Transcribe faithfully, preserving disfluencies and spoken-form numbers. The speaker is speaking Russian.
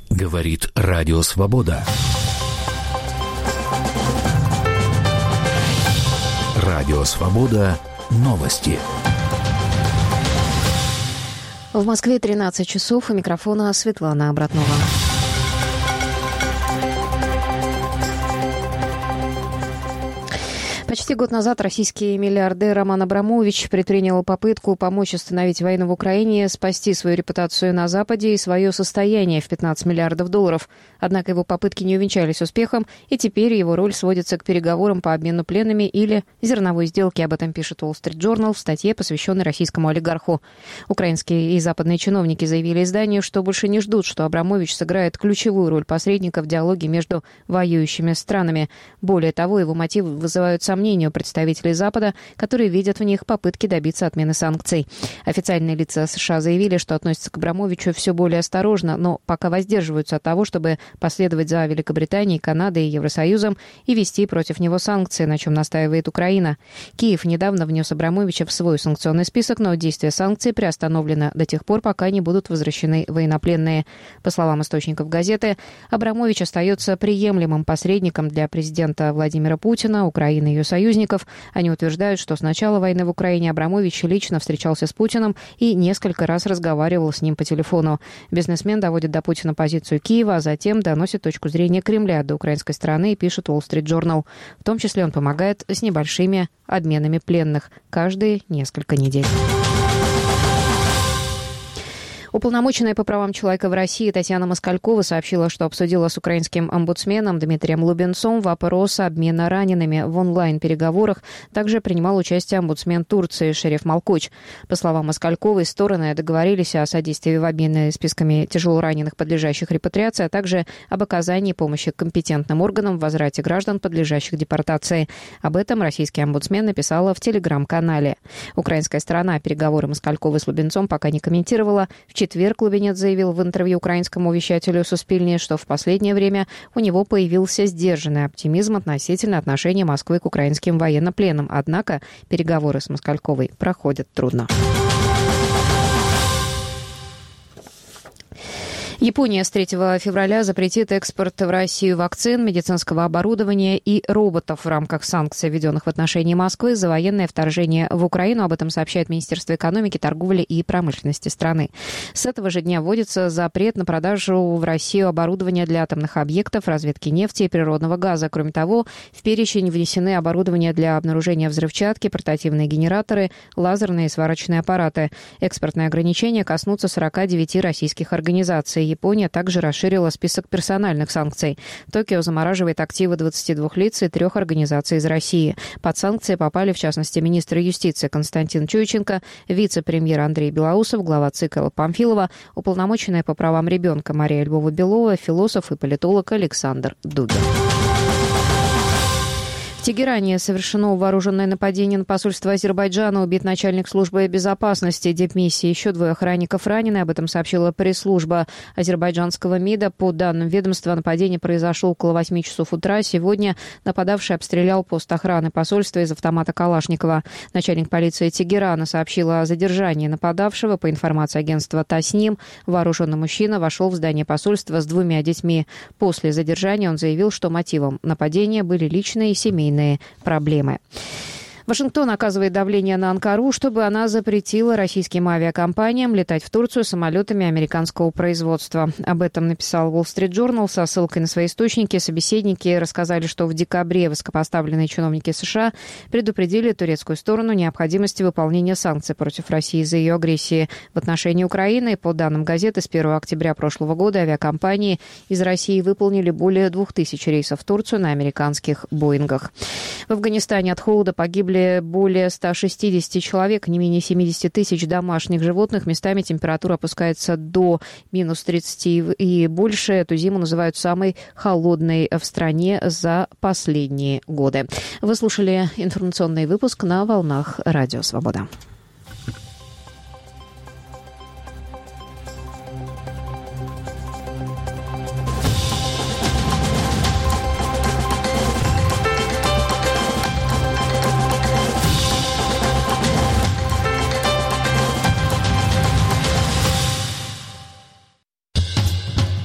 Говорит Радио Свобода. Радио Свобода. Новости. В Москве тринадцать часов. У микрофона Светлана Обратнова. Почти год назад российский миллиардер Роман Абрамович предпринял попытку помочь остановить войну в Украине, спасти свою репутацию на Западе и свое состояние в пятнадцать миллиардов долларов. Однако его попытки не увенчались успехом, и теперь его роль сводится к переговорам по обмену пленными или зерновой сделке. Об этом пишет Wall Street Journal в статье, посвященной российскому олигарху. Украинские и западные чиновники заявили изданию, что больше не ждут, что Абрамович сыграет ключевую роль посредника в диалоге между воюющими странами. Более того, его мотивы вызывают сомнения мнению представителей Запада, которые видят в них попытки добиться отмены санкций. Официальные лица США заявили, что относятся к Абрамовичу все более осторожно, но пока воздерживаются от того, чтобы последовать за Великобританией, Канадой и Евросоюзом и ввести против него санкции, на чем настаивает Украина. Киев недавно внес Абрамовича в свой санкционный список, но действие санкций приостановлено до тех пор, пока не будут возвращены военнопленные. По словам источников газеты, Абрамович остается приемлемым посредником для президента Владимира Путина, Украины и ее союзников. Они утверждают, что с начала войны в Украине Абрамович лично встречался с Путиным и несколько раз разговаривал с ним по телефону. Бизнесмен доводит до Путина позицию Киева, а затем доносит точку зрения Кремля до украинской стороны, пишет Wall Street Journal. В том числе он помогает с небольшими обменами пленных каждые несколько недель. Уполномоченная по правам человека в России Татьяна Москалькова сообщила, что обсудила с украинским омбудсменом Дмитрием Лубенцом вопрос обмена ранеными в онлайн-переговорах. Также принимал участие омбудсмен Турции Шереф Малкоч. По словам Москальковой, стороны договорились о содействии в обмене списками тяжелораненых, подлежащих репатриации, а также об оказании помощи компетентным органам в возврате граждан, подлежащих депортации. Об этом российский омбудсмен написала в телеграм-канале. Украинская сторона переговоры Москальковой с Лубенцом пока не комментировала. В четверг Лубенец заявил в интервью украинскому вещателю Суспильне, что в последнее время у него появился сдержанный оптимизм относительно отношения Москвы к украинским военнопленным. Однако переговоры с Москальковой проходят трудно. Япония с третьего февраля запретит экспорт в Россию вакцин, медицинского оборудования и роботов в рамках санкций, введенных в отношении Москвы за военное вторжение в Украину. Об этом сообщает Министерство экономики, торговли и промышленности страны. С этого же дня вводится запрет на продажу в Россию оборудования для атомных объектов, разведки нефти и природного газа. Кроме того, в перечень внесены оборудование для обнаружения взрывчатки, портативные генераторы, лазерные и сварочные аппараты. Экспортные ограничения коснутся сорока девяти российских организаций. Япония также расширила список персональных санкций. Токио замораживает активы двадцати двух лиц и трех организаций из России. Под санкции попали, в частности, министр юстиции Константин Чуйченко, вице-премьер Андрей Белоусов, глава ЦИК Элла Памфилова, уполномоченная по правам ребенка Мария Львова-Белова, философ и политолог Александр Дугин. В Тегеране совершено вооруженное нападение на посольство Азербайджана. Убит начальник службы безопасности дипмиссии. Еще двое охранников ранены. Об этом сообщила пресс-служба азербайджанского МИДа. По данным ведомства, нападение произошло около восьми часов утра. Сегодня нападавший обстрелял пост охраны посольства из автомата Калашникова. Начальник полиции Тегерана сообщила о задержании нападавшего. По информации агентства Тасним, вооруженный мужчина вошел в здание посольства с двумя детьми. После задержания он заявил, что мотивом нападения были личные и семейные проблемы. Вашингтон оказывает давление на Анкару, чтобы она запретила российским авиакомпаниям летать в Турцию самолетами американского производства. Об этом написал Wall Street Journal со ссылкой на свои источники. Собеседники рассказали, что в декабре высокопоставленные чиновники США предупредили турецкую сторону необходимости выполнения санкций против России за ее агрессии в отношении Украины. По данным газеты, с первого октября прошлого года авиакомпании из России выполнили более двух тысяч рейсов в Турцию на американских «Боингах». В Афганистане от холода погибли более ста шестидесяти человек, не менее семидесяти тысяч домашних животных. Местами температура опускается до минус тридцати и больше. Эту зиму называют самой холодной в стране за последние годы. Вы слушали информационный выпуск на волнах Радио Свобода.